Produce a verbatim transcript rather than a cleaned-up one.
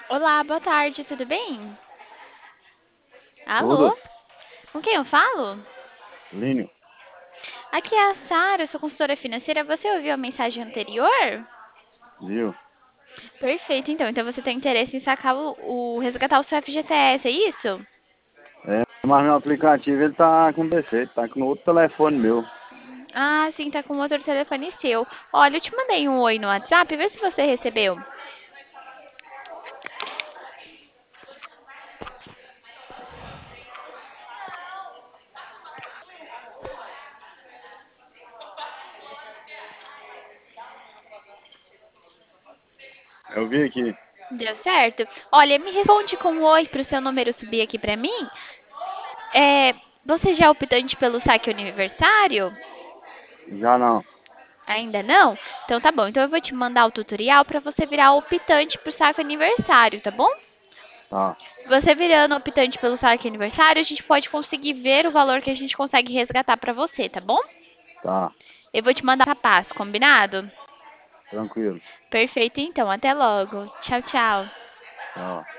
Olá, boa tarde, tudo bem? Alô? Tudo? Com quem eu falo? Línio, Aqui é a Sara, eu sou consultora financeira. Você ouviu a mensagem anterior? viu? Perfeito, então. Então você tem interesse em sacar o, o resgatar o seu F G T S, é isso? É, mas meu aplicativo ele tá com defeito, tá com outro telefone meu. Ah, sim, tá com outro telefone seu. Olha, eu te mandei um oi no WhatsApp, vê se você recebeu. Eu vi aqui. Deu certo? Olha, me responde com um oi pro seu número subir aqui pra mim. É, você já é optante pelo saque aniversário? Já não. Ainda não? Então tá bom. Então eu vou te mandar o tutorial para você virar optante pro saque aniversário, tá bom? Tá, Você virando optante pelo saque aniversário, a gente pode conseguir ver o valor que a gente consegue resgatar para você, tá bom? tá, Eu vou te mandar a passo, combinado? tranquilo. Perfeito, então. Até logo. Tchau, tchau. Tchau.